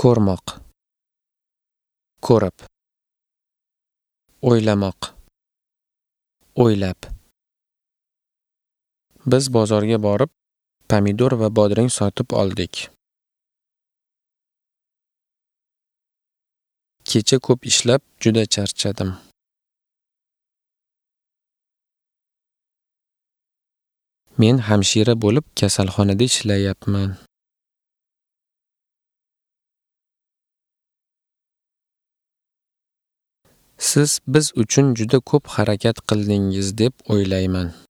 ko'rmoq, ko'rib. O'ylamoq, o'ylab. Biz bozorga borib, pomidor va bodring sotib oldik. Kecha ko'p ishlab, juda charchadim. Men hamshira bo'lib kasalxonada ishlayapman. Siz biz uchun juda ko'p harakat qildingiz deb o'ylayman.